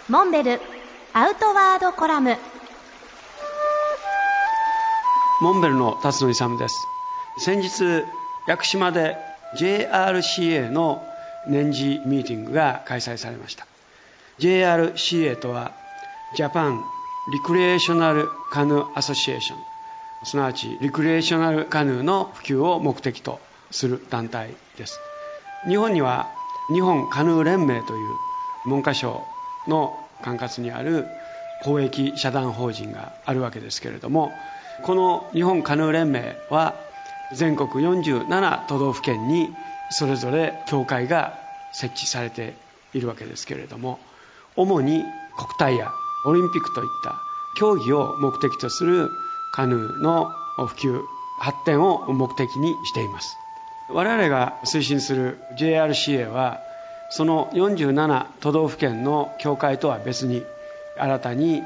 モンベルアウトワードコラム。 モンベルの辰野勇です。先日屋久島で JRCA の年次ミーティングが開催されました。 JRCA とはジャパンリクリエーショナルカヌーアソシエーション、すなわちリクリエーショナルカヌーの普及を目的とする団体です。日本には日本カヌー連盟という文科省の管轄にある公益社団法人があるわけですけれども、この日本カヌー連盟は全国47都道府県にそれぞれ協会が設置されているわけですけれども、主に国体やオリンピックといった競技を目的とするカヌーの普及発展を目的にしています。我々が推進する JRCA はその47都道府県の協会とは別に新たに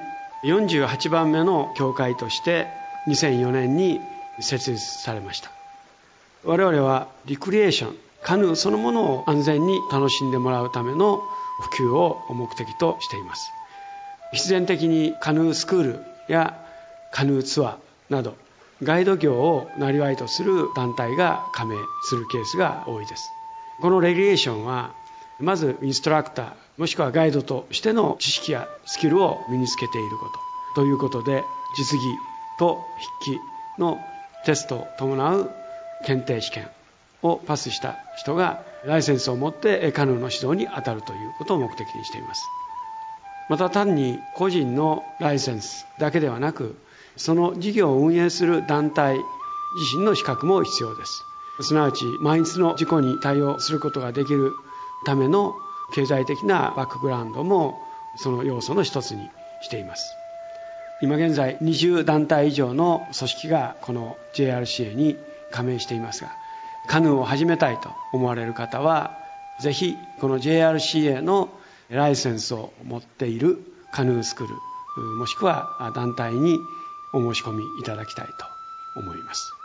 48番目の協会として2004年に設立されました。我々はリクリエーション、カヌーそのものを安全に楽しんでもらうための普及を目的としています。必然的にカヌースクールやカヌーツアーなどガイド業を生業とする団体が加盟するケースが多いです。このレギュレーションはまずインストラクターもしくはガイドとしての知識やスキルを身につけていることということで、実技と筆記のテストを伴う検定試験をパスした人がライセンスを持ってカヌーの指導に当たるということを目的にしています。また単に個人のライセンスだけではなく、その事業を運営する団体自身の資格も必要です。すなわち万一の事故に対応することができるための経済的なバックグラウンドもその要素の一つにしています。今現在20団体以上の組織がこの JRCA に加盟していますが、カヌーを始めたいと思われる方はぜひこの JRCA のライセンスを持っているカヌースクールもしくは団体にお申し込みいただきたいと思います。